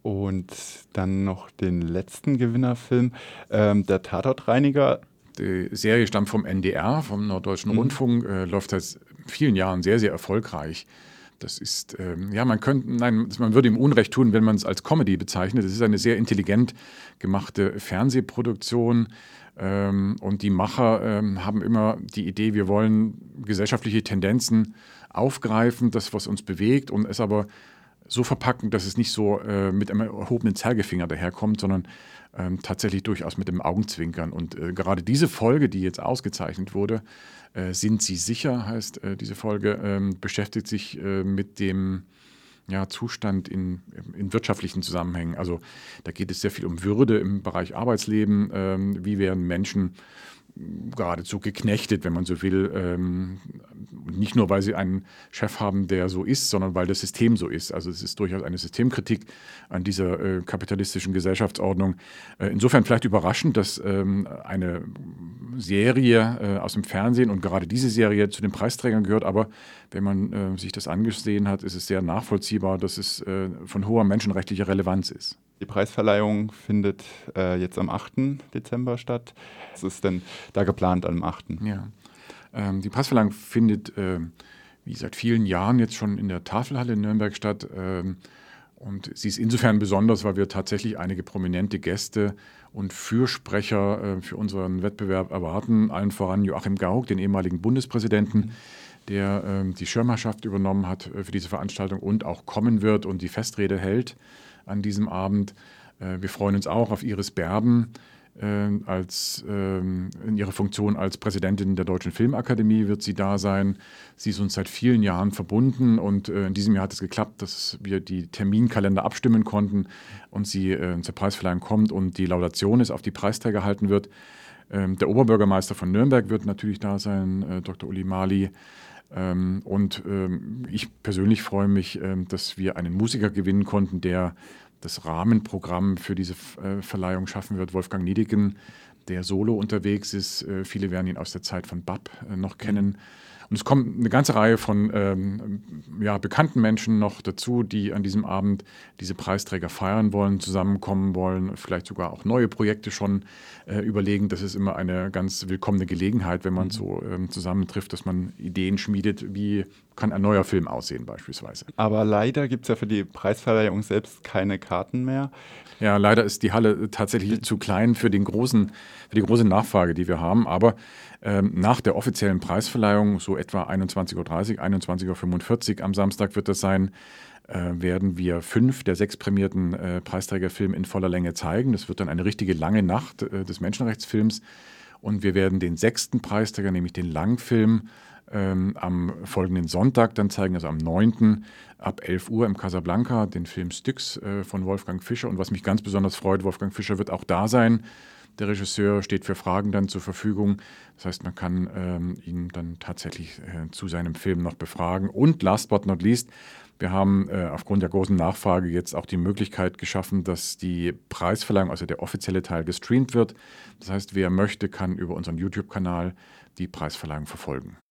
Und dann noch den letzten Gewinnerfilm, der Tatortreiniger. Die Serie stammt vom NDR, vom Norddeutschen Rundfunk, läuft seit vielen Jahren sehr, sehr erfolgreich. Das ist, man würde ihm Unrecht tun, wenn man es als Comedy bezeichnet. Es ist eine sehr intelligent gemachte Fernsehproduktion. Und die Macher haben immer die Idee, wir wollen gesellschaftliche Tendenzen aufgreifen, das, was uns bewegt, und es aber so verpacken, dass es nicht so mit einem erhobenen Zeigefinger daherkommt, sondern tatsächlich durchaus mit dem Augenzwinkern. Und gerade diese Folge, die jetzt ausgezeichnet wurde, Sind Sie sicher, heißt diese Folge, beschäftigt sich mit dem Zustand in wirtschaftlichen Zusammenhängen. Also da geht es sehr viel um Würde im Bereich Arbeitsleben. Wie werden Menschen geradezu geknechtet, wenn man so will. Nicht nur, weil sie einen Chef haben, der so ist, sondern weil das System so ist. Also es ist durchaus eine Systemkritik an dieser kapitalistischen Gesellschaftsordnung. Insofern vielleicht überraschend, dass eine Serie aus dem Fernsehen und gerade diese Serie zu den Preisträgern gehört. Aber wenn man sich das angesehen hat, ist es sehr nachvollziehbar, dass es von hoher menschenrechtlicher Relevanz ist. Die Preisverleihung findet jetzt am 8. Dezember statt. Was ist denn da geplant am 8.? Ja, die Preisverleihung findet wie seit vielen Jahren jetzt schon in der Tafelhalle in Nürnberg statt. Und sie ist insofern besonders, weil wir tatsächlich einige prominente Gäste und Fürsprecher für unseren Wettbewerb erwarten. Allen voran Joachim Gauck, den ehemaligen Bundespräsidenten, der die Schirmherrschaft übernommen hat für diese Veranstaltung und auch kommen wird und die Festrede hält an diesem Abend. Wir freuen uns auch auf Iris Berben in ihrer Funktion als Präsidentin der Deutschen Filmakademie wird sie da sein. Sie ist uns seit vielen Jahren verbunden und in diesem Jahr hat es geklappt, dass wir die Terminkalender abstimmen konnten und sie zur Preisverleihung kommt und die Laudationis auf die Preisträger halten wird. Der Oberbürgermeister von Nürnberg wird natürlich da sein, Dr. Uli Mali. Und ich persönlich freue mich, dass wir einen Musiker gewinnen konnten, der das Rahmenprogramm für diese Verleihung schaffen wird. Wolfgang Niedecken, der solo unterwegs ist. Viele werden ihn aus der Zeit von BAP noch kennen. Und es kommt eine ganze Reihe von bekannten Menschen noch dazu, die an diesem Abend diese Preisträger feiern wollen, zusammenkommen wollen, vielleicht sogar auch neue Projekte schon überlegen. Das ist immer eine ganz willkommene Gelegenheit, wenn man so zusammentrifft, dass man Ideen schmiedet, wie kann ein neuer Film aussehen beispielsweise. Aber leider gibt es ja für die Preisverleihung selbst keine Karten mehr. Ja, leider ist die Halle tatsächlich zu klein für die große Nachfrage, die wir haben. Aber nach der offiziellen Preisverleihung, so etwa 21.30 Uhr, 21.45 Uhr am Samstag wird das sein, werden wir 5 der 6 prämierten Preisträgerfilme in voller Länge zeigen. Das wird dann eine richtige lange Nacht des Menschenrechtsfilms. Und wir werden den 6. Preisträger, nämlich den Langfilm, am folgenden Sonntag dann zeigen, also am 9. ab 11 Uhr im Casablanca, den Film Styx von Wolfgang Fischer. Und was mich ganz besonders freut, Wolfgang Fischer wird auch da sein. Der Regisseur steht für Fragen dann zur Verfügung. Das heißt, man kann ihn dann tatsächlich zu seinem Film noch befragen. Und last but not least, wir haben aufgrund der großen Nachfrage jetzt auch die Möglichkeit geschaffen, dass die Preisverleihung, also der offizielle Teil, gestreamt wird. Das heißt, wer möchte, kann über unseren YouTube-Kanal die Preisverleihung verfolgen.